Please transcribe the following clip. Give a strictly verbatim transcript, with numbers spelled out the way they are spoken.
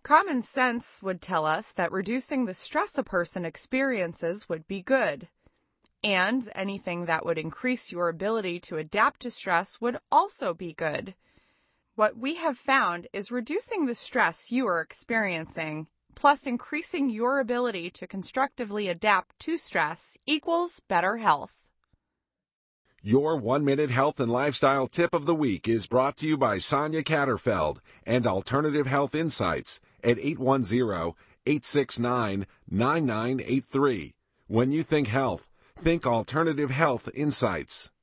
Common sense would tell us that reducing the stress a person experiences would be good, and anything that would increase your ability to adapt to stress would also be good. What we have found is reducing the stress you are experiencing, plus increasing your ability to constructively adapt to stress equals better health. Your one-minute health and lifestyle tip of the week is brought to you by Sonia Catterfeld and Alternative Health Insights at eight one zero, eight six nine, nine nine eight three. When you think health, think Alternative Health Insights.